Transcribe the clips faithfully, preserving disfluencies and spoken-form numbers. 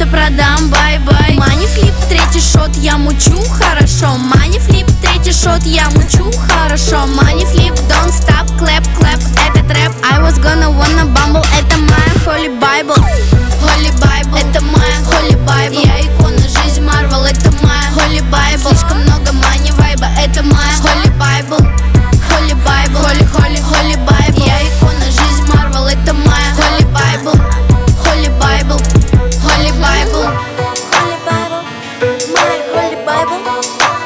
это продам, бай-бай. Мани флип, третий шот, я мучу хорошо. Мани флип, третий шот, я мучу хорошо. Мани флип, don't stop, clap, clap, это трэп. I was gonna wanna bumble, это моя holy bible. Holy bible, это моя holy bible. Я икона, жизнь Марвел, это моя holy bible. Слишком много мани вайба, это моя holy bible. Holy bible, holy, holy, holy bible. Я икона, жизнь Марвел, это моя holy bible. Holy bible, holy bible. Holy Bible, my Holy Bible.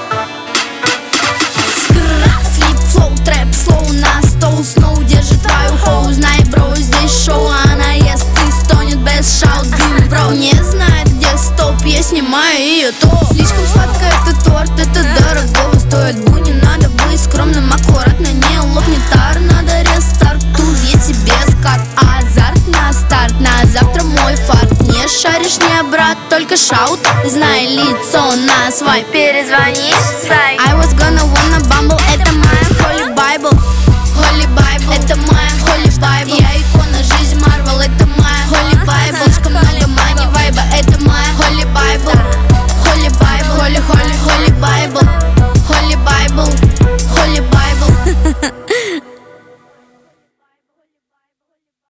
Скра, флип, флоу, трэп, слоу на стол. Сноу держит твою хоу. Знай, бро, здесь шоу. Она ест и стонет без шаут. Бим, бро, не знает, где стоп. Я снимаю ее топ. Слишком сладко это торт, это дорого стоит. Бу, не надо быть скромным, аккуратно не лопнет тар. Надо рестарт, тут я тебе скат. Азарт на старт, на завтра мой фарт. Не шаришь, не брат, только шаут. Знай лицо на свай. Перезвони,